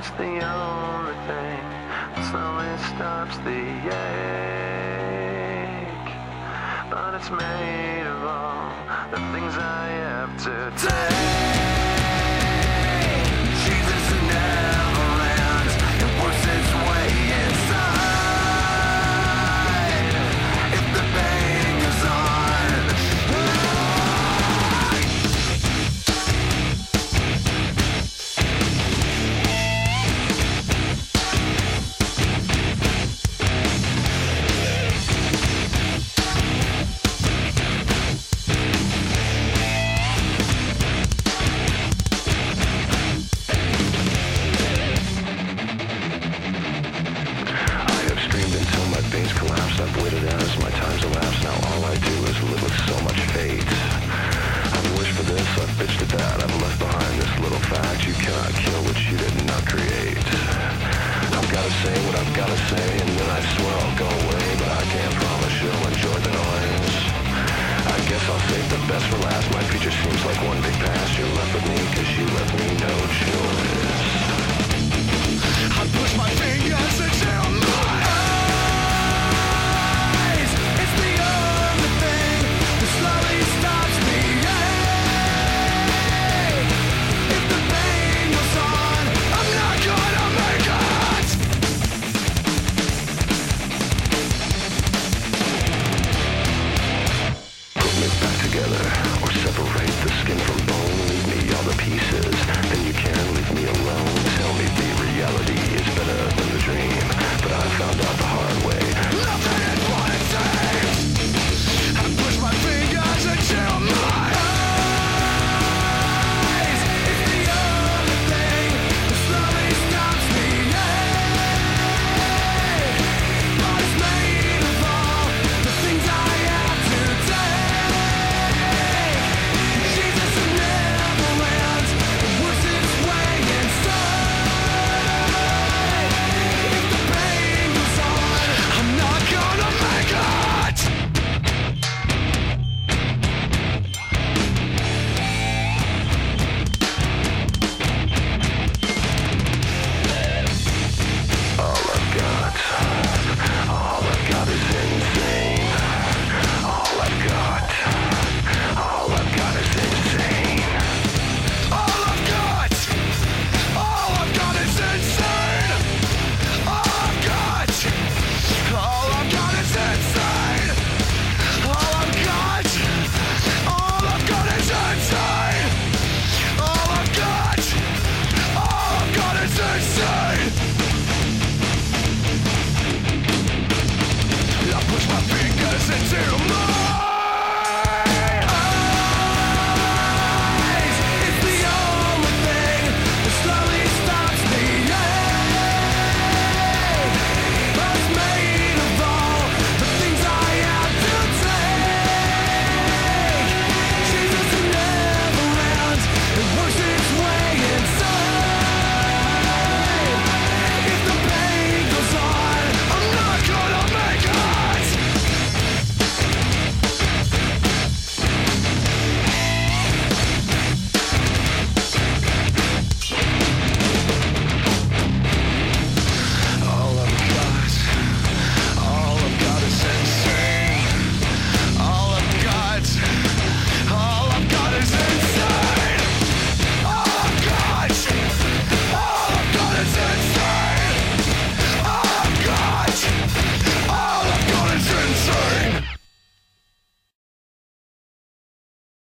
It's the only thing that slowly stops the ache. But it's made of all the things I have to take. Jesus never ends. It works its way inside. If the pain goes on, I've waited as my time's elapsed. Now all I do is live with so much fate. I've wished for this, I've bitched at that. I've left behind this little fact: you cannot kill what you did not create. I've gotta say what I've gotta say, and then I swear I'll go away, but I can't promise you'll enjoy the noise. I guess I'll save the best for last. My future seems like one big past. You're left with me cause you left me no choice. I push my fingers until my or separate the skin from bone. Leave me all the pieces, then you can leave me alone. Tell me the reality is better than the dream, but I found out the hard way.